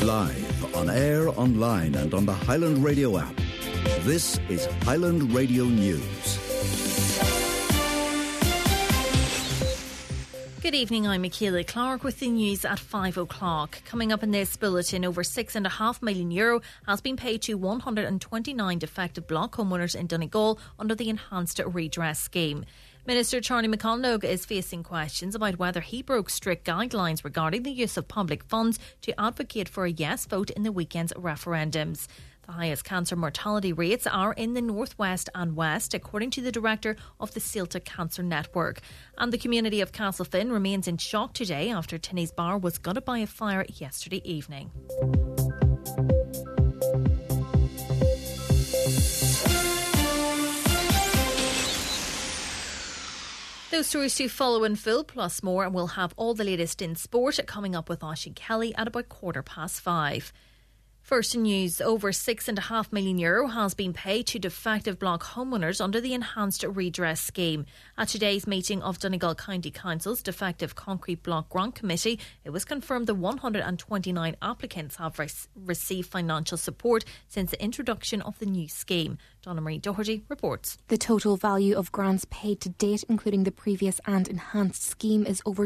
Live, on air, online and on the Highland Radio app. This is Highland Radio News. Good evening, I'm Michaela Clark with the news at 5 o'clock. Coming up in this bulletin, over €6.5 million has been paid to 129 defective block homeowners in Donegal under the Enhanced Redress Scheme. Minister Charlie McConalogue is facing questions about whether he broke strict guidelines regarding the use of public funds to advocate for a yes vote in the weekend's referendums. The highest cancer mortality rates are in the northwest and west, according to the director of the Celtic Cancer Network. And the community of Castlefin remains in shock today after Tinney's Bar was gutted by a fire yesterday evening. Those stories to follow in full, plus more, and we'll have all the latest in sport coming up with Aisling Kelly at about 5:15. First news, over €6.5 million has been paid to defective block homeowners under the Enhanced Redress Scheme. At today's meeting of Donegal County Council's Defective Concrete Block Grant Committee, it was confirmed the 129 applicants have received financial support since the introduction of the new scheme. Donna Marie Doherty reports. The total value of grants paid to date, including the previous and enhanced scheme, is over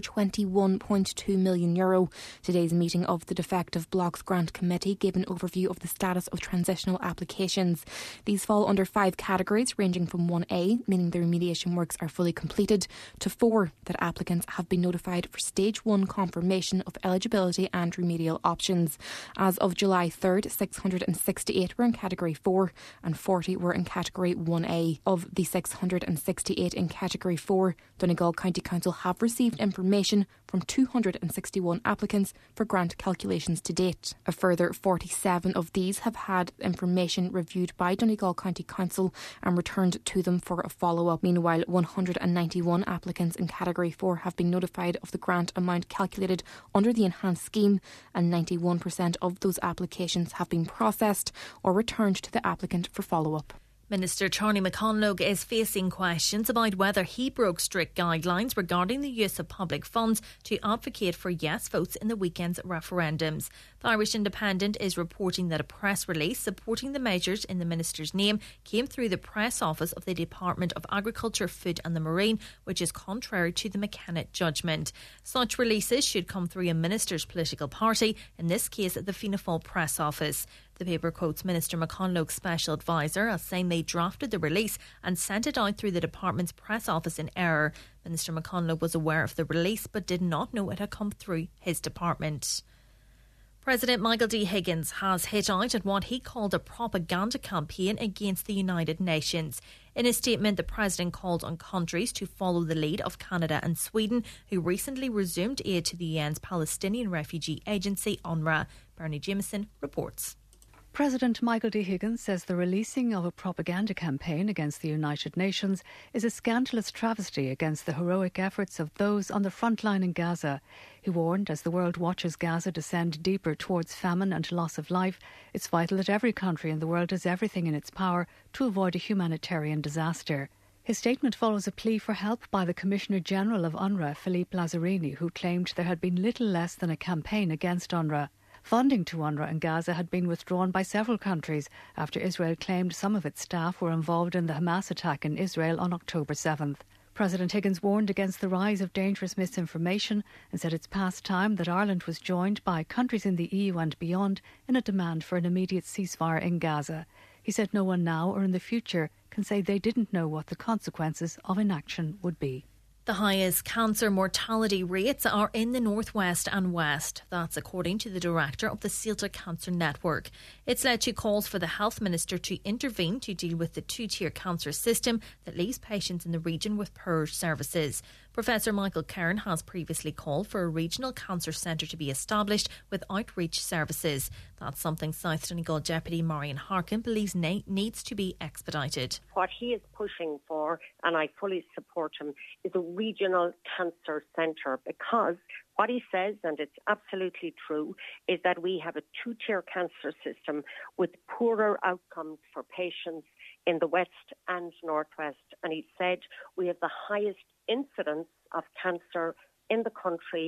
€21.2 million. Today's meeting of the Defective Blocks Grant Committee gave an overview of the status of transitional applications. These fall under 5 categories, ranging from 1A, meaning the remediation works are fully completed, to 4, that applicants have been notified for Stage 1 confirmation of eligibility and remedial options. As of July 3rd, 668 were in Category 4 and 40 were in Category 1A. Of the 668 in Category 4, Donegal County Council have received information from 261 applicants for grant calculations to date. A further 47 of these have had information reviewed by Donegal County Council and returned to them for a follow-up. Meanwhile, 191 applicants in Category 4 have been notified of the grant amount calculated under the enhanced scheme, and 91% of those applications have been processed or returned to the applicant for follow-up. Minister Charlie McConalogue is facing questions about whether he broke strict guidelines regarding the use of public funds to advocate for yes votes in the weekend's referendums. The Irish Independent is reporting that a press release supporting the measures in the minister's name came through the press office of the Department of Agriculture, Food and the Marine, which is contrary to the McKenna judgment. Such releases should come through a minister's political party, in this case the Fianna Fáil press office. The paper quotes Minister McConalogue's special advisor as saying they drafted the release and sent it out through the department's press office in error. Minister McConalogue was aware of the release but did not know it had come through his department. President Michael D. Higgins has hit out at what he called a propaganda campaign against the United Nations. In a statement, the President called on countries to follow the lead of Canada and Sweden, who recently resumed aid to the UN's Palestinian Refugee Agency, UNRWA. Bernie Jameson reports. President Michael D. Higgins says the releasing of a propaganda campaign against the United Nations is a scandalous travesty against the heroic efforts of those on the front line in Gaza. He warned, as the world watches Gaza descend deeper towards famine and loss of life, it's vital that every country in the world does everything in its power to avoid a humanitarian disaster. His statement follows a plea for help by the Commissioner General of UNRWA, Philippe Lazzarini, who claimed there had been little less than a campaign against UNRWA. Funding to UNRWA in Gaza had been withdrawn by several countries after Israel claimed some of its staff were involved in the Hamas attack in Israel on October 7th. President Higgins warned against the rise of dangerous misinformation and said it's past time that Ireland was joined by countries in the EU and beyond in a demand for an immediate ceasefire in Gaza. He said no one now or in the future can say they didn't know what the consequences of inaction would be. The highest cancer mortality rates are in the northwest and west. That's according to the director of the Celtic Cancer Network. It's led to calls for the health minister to intervene to deal with the two-tier cancer system that leaves patients in the region with poor services. Professor Michael Cairn has previously called for a regional cancer centre to be established with outreach services. That's something South Donegal Deputy Marion Harkin believes needs to be expedited. What he is pushing for, and I fully support him, is a regional cancer centre, because what he says, and it's absolutely true, is that we have a two-tier cancer system with poorer outcomes for patients in the west and northwest. And he said we have the highest incidence of cancer in the country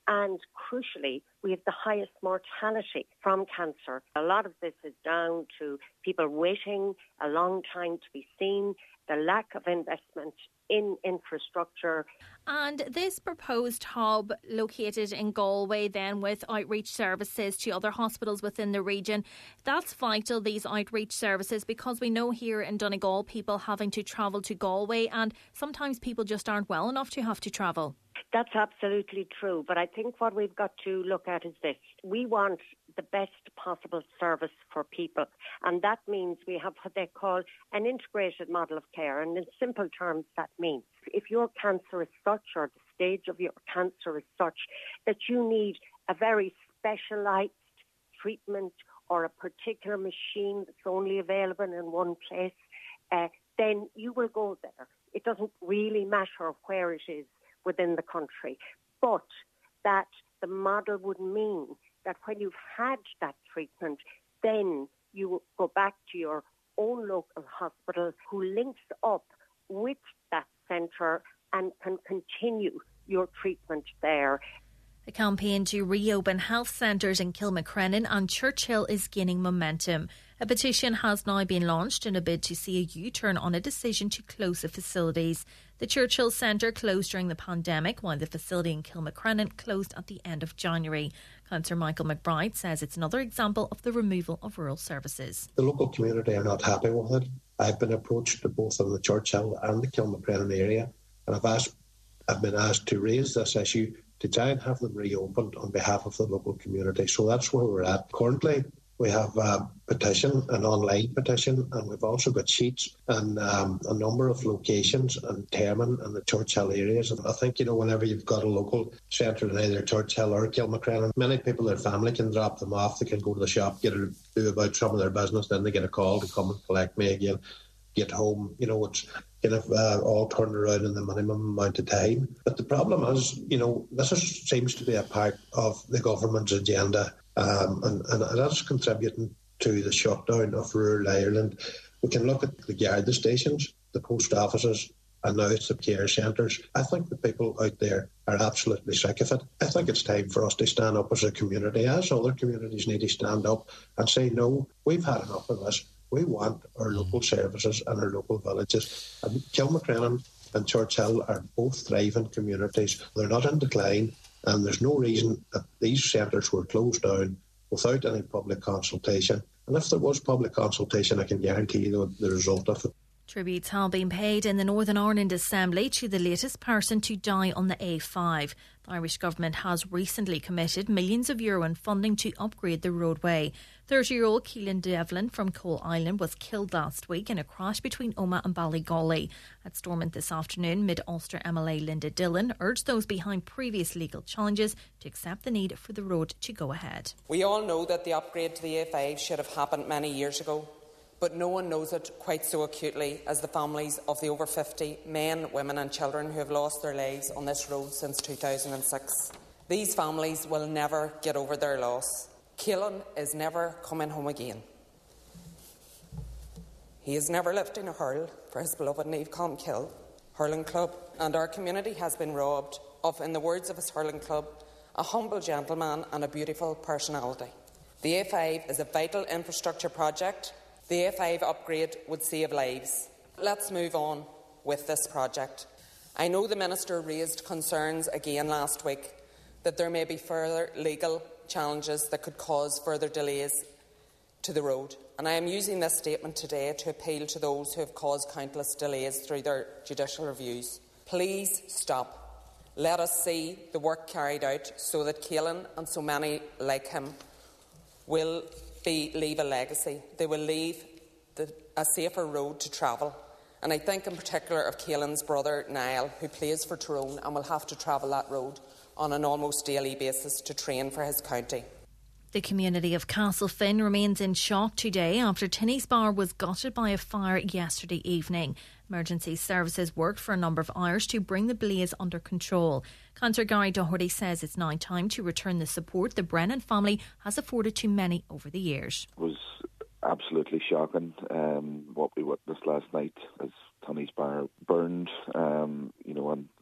And crucially, we have the highest mortality from cancer. A lot of this is down to people waiting a long time to be seen, the lack of investment in infrastructure. And this proposed hub located in Galway then with outreach services to other hospitals within the region, that's vital, these outreach services, because we know here in Donegal people having to travel to Galway and sometimes people just aren't well enough to have to travel. That's absolutely true. But I think what we've got to look at is this. We want the best possible service for people. And that means we have what they call an integrated model of care. And in simple terms, that means if your cancer is such, or the stage of your cancer is such, that you need a very specialised treatment or a particular machine that's only available in one place, then you will go there. It doesn't really matter where it is within the country, but that the model would mean that when you've had that treatment, then you go back to your own local hospital who links up with that centre and can continue your treatment there. The campaign to reopen health centres in Kilmacrennan and Churchill is gaining momentum. A petition has now been launched in a bid to see a U-turn on a decision to close the facilities. The Churchill Centre closed during the pandemic, while the facility in Kilmacrennan closed at the end of January. Councillor Michael McBride says it's another example of the removal of rural services. The local community are not happy with it. I've been approached to both in the Churchill and the Kilmacrennan area, and I've been asked to raise this issue to try and have them reopened on behalf of the local community. So that's where we're at. Currently, we have a petition, an online petition, and we've also got sheets and a number of locations in Termon and the Churchill areas. And I think, whenever you've got a local centre in either Churchill or Kilmacrennan, many people, their family can drop them off. They can go to the shop, do about some of their business, then they get a call to come and collect me again, get home. It's kind of all turned around in the minimum amount of time. But the problem is, this seems to be a part of the government's agenda. And that's contributing to the shutdown of rural Ireland. We can look at the Garda stations, the post offices, and now it's the care centres. I think the people out there are absolutely sick of it. I think it's time for us to stand up as a community, as other communities need to stand up and say, no, we've had enough of this. We want our local services and our local villages. And Kilmacrennan and Churchill are both thriving communities. They're not in decline. And there's no reason that these centres were closed down without any public consultation. And if there was public consultation, I can guarantee you the result of it. Tributes have been paid in the Northern Ireland Assembly to the latest person to die on the A5. The Irish Government has recently committed millions of euro in funding to upgrade the roadway. 30-year-old Keelan Devlin from Coal Island was killed last week in a crash between Omagh and Ballygolly. At Stormont this afternoon, Mid-Ulster MLA Linda Dillon urged those behind previous legal challenges to accept the need for the road to go ahead. We all know that the upgrade to the A5 should have happened many years ago, but no one knows it quite so acutely as the families of the over 50 men, women and children who have lost their lives on this road since 2006. These families will never get over their loss. Keelan is never coming home again. He is never lifting a hurl for his beloved Niamh Colmkill hurling club, and our community has been robbed of, in the words of his hurling club, a humble gentleman and a beautiful personality. The A5 is a vital infrastructure project. The A5 upgrade would save lives. Let's move on with this project. I know the Minister raised concerns again last week that there may be further legal challenges that could cause further delays to the road. And I am using this statement today to appeal to those who have caused countless delays through their judicial reviews. Please stop. Let us see the work carried out so that Keelan and so many like him will leave a legacy. They will leave a safer road to travel. And I think in particular of Keelan's brother Niall, who plays for Tyrone and will have to travel that road on an almost daily basis to train for his county. The community of Castlefin remains in shock today after Tinny's Bar was gutted by a fire yesterday evening. Emergency services worked for a number of hours to bring the blaze under control. Councillor Gary Doherty says it's now time to return the support the Brennan family has afforded to many over the years. It was absolutely shocking what we witnessed last night as Tinny's Bar burned, and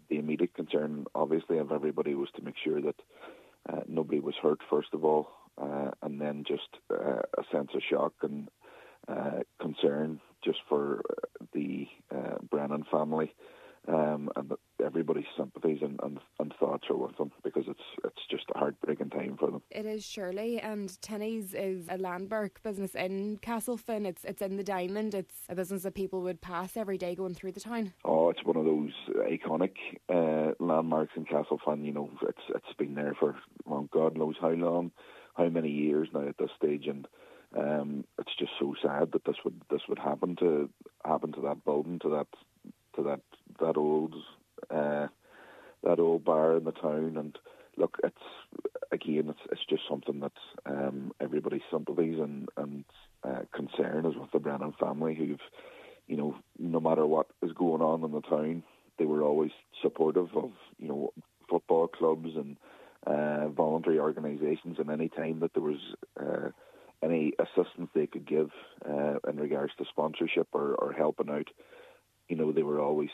the immediate concern, obviously, of everybody was to make sure that nobody was hurt, first of all, and then just a sense of shock and concern just for the Brennan family, and everybody's sympathies and thoughts are with them, because it's just a heartbreaking time for them. It is, surely, and Tinnies is a landmark business in Castlefin. It's in the Diamond. It's a business that people would pass every day going through the town. Oh, it's one of those iconic landmarks in Castlefin. You know, it's been there for, well, God knows how long, how many years now at this stage, and it's just so sad that this would happen to that building, to that old bar in the town. And look, it's just something that everybody's sympathies and concern is with the Brennan family, who've, you know, no matter what is going on in the town, they were always supportive of, you know, football clubs and voluntary organisations, and any time that there was any assistance they could give in regards to sponsorship or helping out, you know, they were always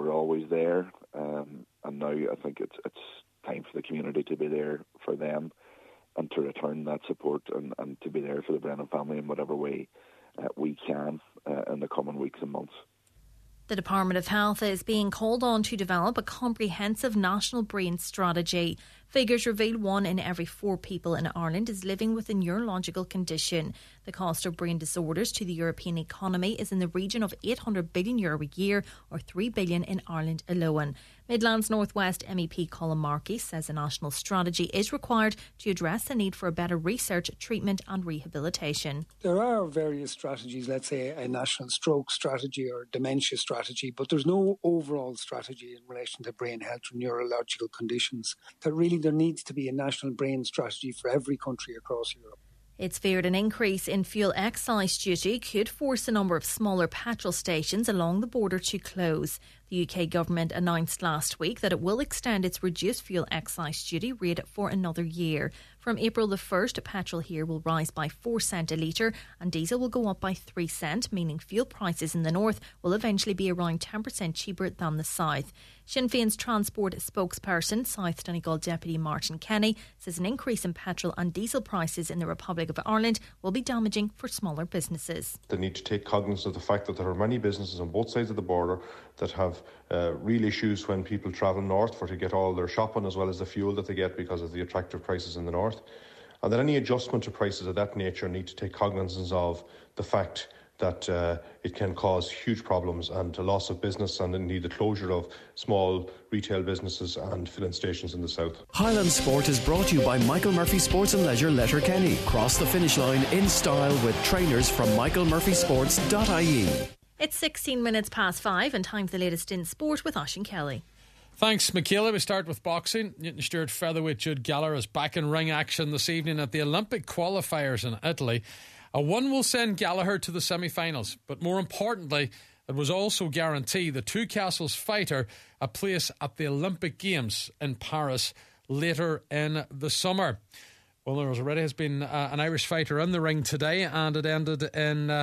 there. And now I think it's time for the community to be there for them and to return that support and to be there for the Brennan family in whatever way we can in the coming weeks and months. The Department of Health is being called on to develop a comprehensive national brain strategy. Figures reveal 1 in every 4 people in Ireland is living with a neurological condition. The cost of brain disorders to the European economy is in the region of €800 billion a year, or $3 billion in Ireland alone. Midlands North West MEP Colin Markey says a national strategy is required to address the need for better research, treatment and rehabilitation. There are various strategies, let's say a national stroke strategy or dementia strategy, but there's no overall strategy in relation to brain health or neurological conditions. That really there needs to be a national brain strategy for every country across Europe. It's feared an increase in fuel excise duty could force a number of smaller petrol stations along the border to close. The UK government announced last week that it will extend its reduced fuel excise duty rate for another year. From April the 1st, petrol here will rise by 4 cents a litre and diesel will go up by 3 cents, meaning fuel prices in the north will eventually be around 10% cheaper than the south. Sinn Féin's transport spokesperson, South Donegal Deputy Martin Kenny, says an increase in petrol and diesel prices in the Republic of Ireland will be damaging for smaller businesses. They need to take cognizance of the fact that there are many businesses on both sides of the border that have real issues when people travel north to get all their shopping as well as the fuel that they get because of the attractive prices in the north. And that any adjustment to prices of that nature need to take cognizance of the fact that it can cause huge problems and a loss of business and indeed the closure of small retail businesses and filling stations in the south. Highland Sport is brought to you by Michael Murphy Sports and Leisure Letterkenny. Cross the finish line in style with trainers from michaelmurphysports.ie. It's 16 minutes past 5 and time for the latest in sport with Oisín Kelly. Thanks, Michaela. We start with boxing. Newton Stewart featherweight Jude Gallagher is back in ring action this evening at the Olympic qualifiers in Italy. A win will send Gallagher to the semi-finals, but more importantly, it was also guarantee the Two Castles fighter a place at the Olympic Games in Paris later in the summer. Well, there has been an Irish fighter in the ring today, and it ended in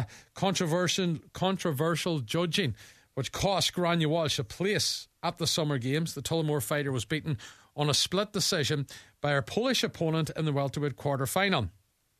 controversial judging, which cost Grania Walsh a place at the Summer Games. The Tullamore fighter was beaten on a split decision by her Polish opponent in the welterweight quarter-final.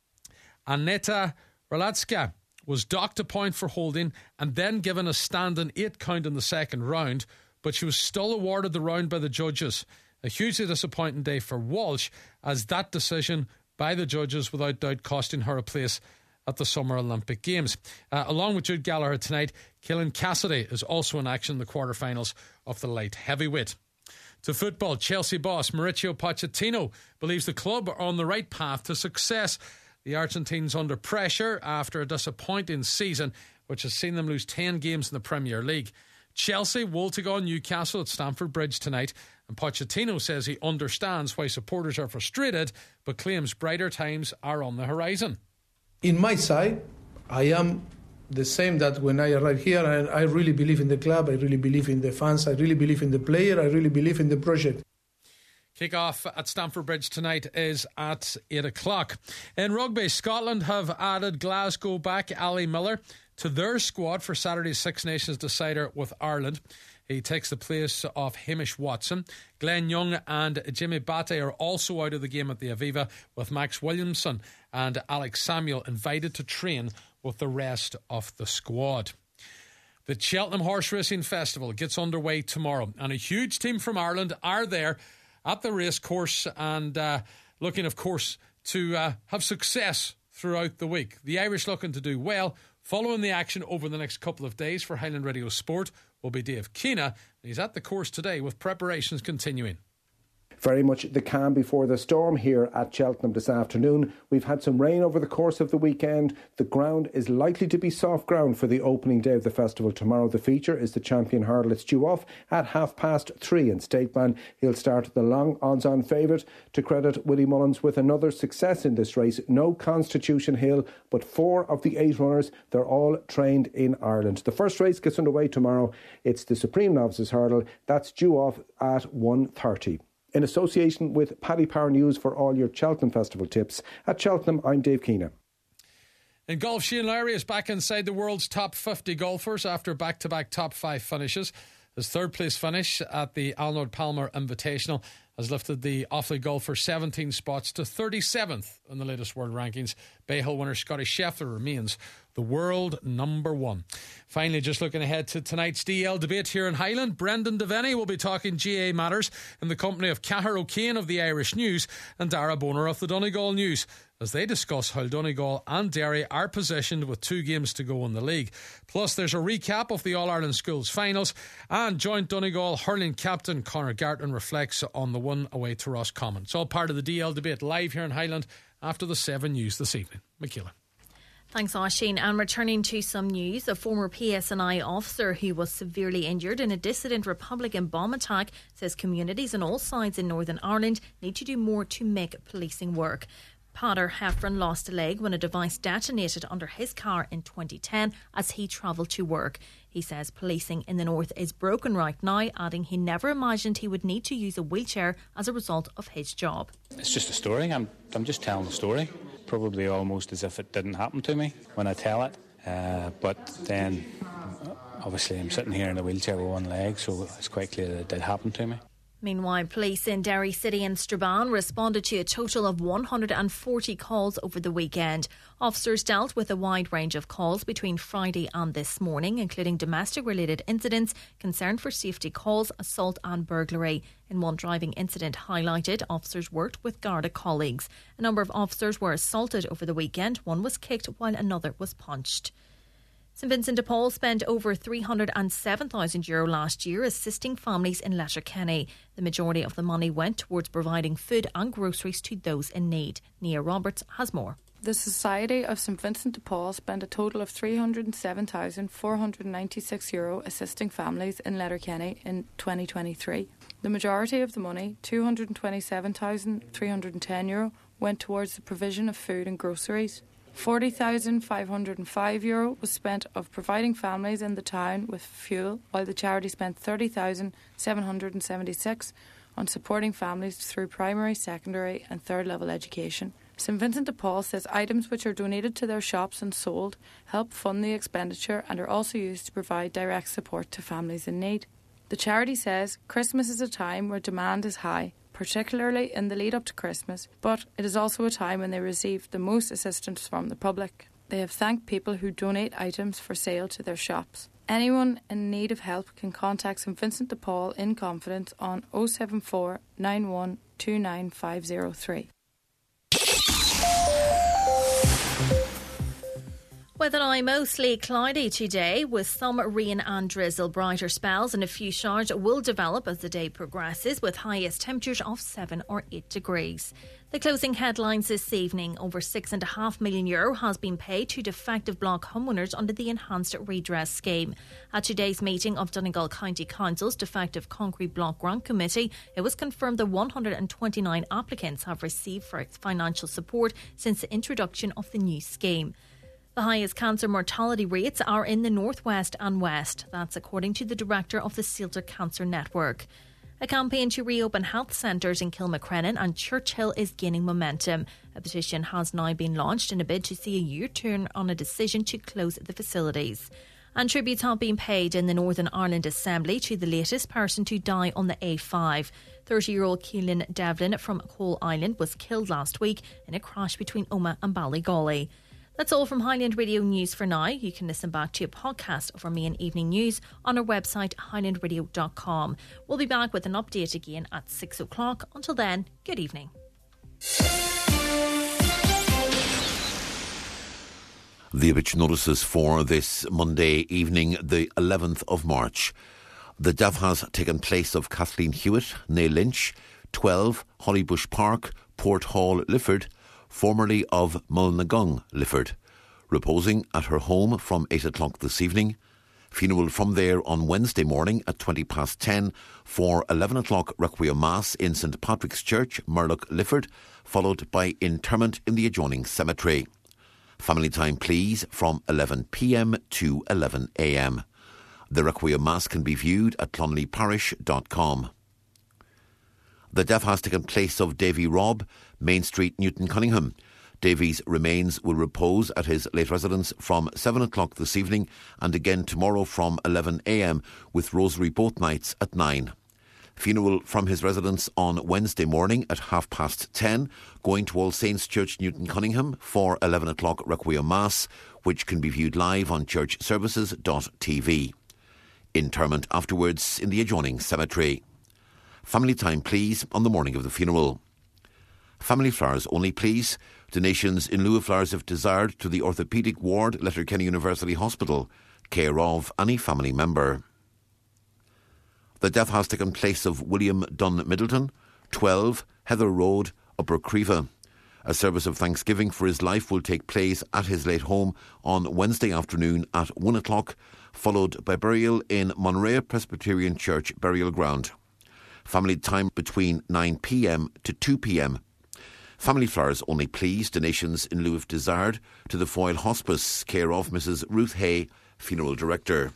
Aneta Ralacka was docked a point for holding and then given a standing 8 count in the second round, but she was still awarded the round by the judges. A hugely disappointing day for Walsh, as that decision by the judges without doubt costing her a place at the Summer Olympic Games. Along with Jude Gallagher tonight, Cialan Cassidy is also in action in the quarterfinals of the light heavyweight. To football, Chelsea boss Mauricio Pochettino believes the club are on the right path to success. The Argentines under pressure after a disappointing season which has seen them lose 10 games in the Premier League. Chelsea will take on Newcastle at Stamford Bridge tonight, and Pochettino says he understands why supporters are frustrated but claims brighter times are on the horizon. In my side, I am the same that when I arrived here, I really believe in the club, I really believe in the fans, I really believe in the player, I really believe in the project. Kick-off at Stamford Bridge tonight is at 8 o'clock. In rugby, Scotland have added Glasgow back Ali Miller to their squad for Saturday's Six Nations decider with Ireland. He takes the place of Hamish Watson. Glenn Young and Jimmy Batty are also out of the game at the Aviva, with Max Williamson and Alex Samuel invited to train with the rest of the squad. The Cheltenham Horse Racing Festival gets underway tomorrow, and a huge team from Ireland are there at the racecourse and looking, of course, to have success throughout the week. The Irish looking to do well. Following the action over the next couple of days for Highland Radio Sport will be Dave Keena. He's at the course today with preparations continuing. Very much the calm before the storm here at Cheltenham this afternoon. We've had some rain over the course of the weekend. The ground is likely to be soft ground for the opening day of the festival tomorrow. The feature is the champion hurdle. It's due off at 3:30 in Stateman. He'll start the long odds-on favourite. To credit Willie Mullins with another success in this race, no Constitution Hill, but 4 of the 8 runners, they're all trained in Ireland. The first race gets underway tomorrow. It's the Supreme Novices Hurdle. That's due off at 1:30. In association with Paddy Power News for all your Cheltenham Festival tips. At Cheltenham, I'm Dave Keena. In golf, Shane Lowry is back inside the world's top 50 golfers after back-to-back top 5 finishes. His third-place finish at the Arnold Palmer Invitational has lifted the Offaly golfer 17 spots to 37th in the latest world rankings. Bay Hill winner Scotty Scheffler remains the world number 1. Finally, just looking ahead to tonight's DL debate here in Highland, Brendan Devaney will be talking GA matters in the company of Cahir O'Kane of the Irish News and Dara Boner of the Donegal News, as they discuss how Donegal and Derry are positioned with 2 games to go in the league. Plus, there's a recap of the All-Ireland Schools finals, and joint Donegal hurling captain Conor Garton reflects on the win away to Roscommon. It's all part of the DL debate live here in Highland after the 7 News this evening. Michaela. Thanks, Oisin. And returning to some news, a former PSNI officer who was severely injured in a dissident Republican bomb attack says communities on all sides in Northern Ireland need to do more to make policing work. Peadar Heffron lost a leg when a device detonated under his car in 2010 as he travelled to work. He says policing in the north is broken right now, adding he never imagined he would need to use a wheelchair as a result of his job. It's just a story. I'm just telling the story, probably almost as if it didn't happen to me when I tell it. But then, obviously, I'm sitting here in a wheelchair with one leg, so it's quite clear that it did happen to me. Meanwhile, police in Derry City and Strabane responded to a total of 140 calls over the weekend. Officers dealt with a wide range of calls between Friday and this morning, including domestic-related incidents, concern for safety calls, assault and burglary. In one driving incident highlighted, officers worked with Garda colleagues. A number of officers were assaulted over the weekend. One was kicked while another was punched. St Vincent de Paul spent over €307,000 last year assisting families in Letterkenny. The majority of the money went towards providing food and groceries to those in need. Nia Roberts has more. The Society of St Vincent de Paul spent a total of €307,496 assisting families in Letterkenny in 2023. The majority of the money, €227,310, went towards the provision of food and groceries. €40,505 was spent of providing families in the town with fuel, while the charity spent €30,776 on supporting families through primary, secondary and third level education. St Vincent de Paul says items which are donated to their shops and sold help fund the expenditure and are also used to provide direct support to families in need. The charity says Christmas is a time where demand is high, particularly in the lead up to Christmas, but it is also a time when they receive the most assistance from the public. They have thanked people who donate items for sale to their shops. Anyone in need of help can contact St Vincent de Paul in confidence on 074 91 29503. Weather now mostly cloudy today with some rain and drizzle. Brighter spells and a few showers will develop as the day progresses, with highest temperatures of 7 or 8 degrees. The closing headlines this evening: over €6.5 million has been paid to defective block homeowners under the Enhanced Redress Scheme. At today's meeting of Donegal County Council's Defective Concrete Block Grant Committee, it was confirmed that 129 applicants have received financial support since the introduction of the new scheme. The highest cancer mortality rates are in the northwest and west. That's according to the director of the Céiltear Cancer Network. A campaign to reopen health centres in Kilmacrennan and Churchill is gaining momentum. A petition has now been launched in a bid to see a U-turn on a decision to close the facilities. And tributes have been paid in the Northern Ireland Assembly to the latest person to die on the A5. 30-year-old Keelan Devlin from Coal Island was killed last week in a crash between Omagh and Ballygawley. That's all from Highland Radio News for now. You can listen back to a podcast of our main evening news on our website highlandradio.com. We'll be back with an update again at 6 o'clock. Until then, good evening. The obituary notices for this Monday evening, the 11th of March. The death has taken place of Kathleen Hewitt, née Lynch, 12 Hollybush Park, Port Hall, Lifford, formerly of Mulnagung, Lifford, reposing at her home from 8 o'clock this evening. Funeral from there on Wednesday morning at 10:20 for 11 o'clock Requiem Mass in St Patrick's Church, Murlock, Lifford, followed by interment in the adjoining cemetery. Family time, please, from 11 p.m. to 11 a.m. The Requiem Mass can be viewed at clonleyparish.com. The death has taken place of Davy Robb, Main Street, Newton Cunningham. Davy's remains will repose at his late residence from 7 o'clock this evening and again tomorrow from 11 a.m. with rosary both nights at 9. Funeral from his residence on Wednesday morning at 10:30, going to All Saints Church, Newton Cunningham for 11 o'clock Requiem Mass, which can be viewed live on churchservices.tv. Interment afterwards in the adjoining cemetery. Family time, please, on the morning of the funeral. Family flowers only, please. Donations in lieu of flowers if desired to the Orthopaedic Ward, Letterkenny University Hospital, care of any family member. The death has taken place of William Dunn Middleton, 12 Heather Road, Upper Creva. A service of thanksgiving for his life will take place at his late home on Wednesday afternoon at 1 o'clock, followed by burial in Monrea Presbyterian Church Burial Ground. Family time between 9 p.m. to 2 p.m. Family flowers only, please. Donations in lieu if desired to the Foyle Hospice, care of Mrs. Ruth Hay, Funeral Director.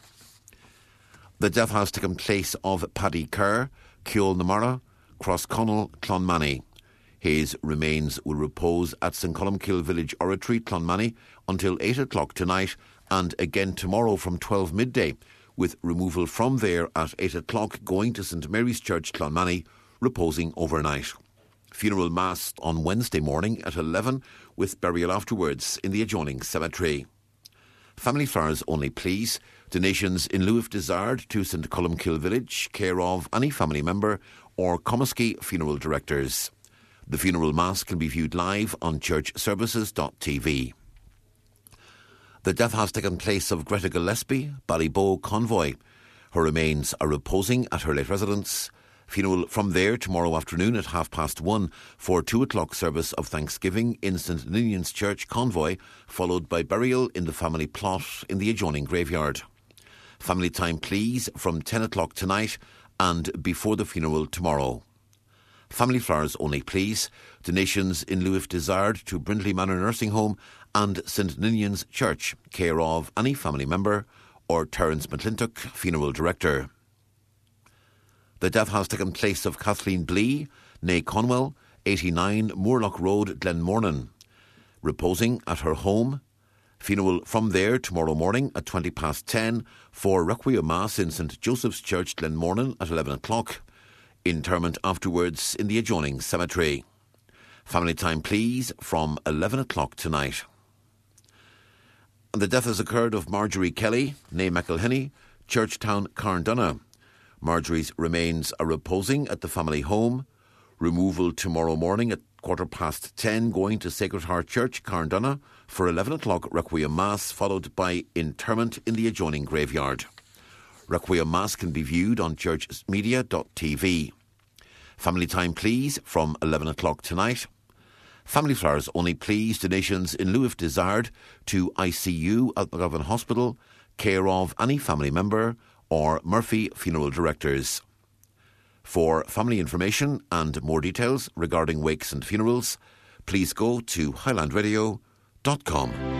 The death has taken place of Paddy Kerr, Ceol Namara, Crossconnell, Clonmany. His remains will repose at St Columkill Village Oratory, Clonmany, until 8 o'clock tonight and again tomorrow from 12 midday, with removal from there at 8 o'clock going to St Mary's Church, Clonmany, reposing overnight. Funeral Mass on Wednesday morning at 11, with burial afterwards in the adjoining cemetery. Family flowers only, please. Donations in lieu if desired to St Columkill Village, care of any family member or Comiskey Funeral Directors. The funeral mass can be viewed live on churchservices.tv. The death has taken place of Greta Gillespie, Ballyboe Convoy. Her remains are reposing at her late residence. Funeral from there tomorrow afternoon at 1:30 for 2 o'clock service of Thanksgiving in St Ninian's Church, Convoy, followed by burial in the family plot in the adjoining graveyard. Family time, please, from 10 o'clock tonight and before the funeral tomorrow. Family flowers only, please. Donations in lieu if desired to Brindley Manor Nursing Home and St Ninian's Church, care of any family member or Terence McClintock, Funeral Director. The death has taken place of Kathleen Blee, née Conwell, 89 Moorlock Road, Glenmornan, reposing at her home. Funeral from there tomorrow morning at 10:20 for Requiem Mass in St Joseph's Church, Glenmornan at 11 o'clock. Interment afterwards in the adjoining cemetery. Family time, please, from 11 o'clock tonight. And the death has occurred of Marjorie Kelly, née McElhenney, Churchtown, Carndonagh. Marjorie's remains are reposing at the family home. Removal tomorrow morning at 10:15 going to Sacred Heart Church, Carndonagh for 11 o'clock Requiem Mass, followed by interment in the adjoining graveyard. Requiem Mass can be viewed on churchmedia.tv. Family time, please, from 11 o'clock tonight. Family flowers only, please. Donations in lieu if desired to ICU at McGovern Hospital, care of any family member or Murphy Funeral Directors. For family information and more details regarding wakes and funerals, please go to highlandradio.com.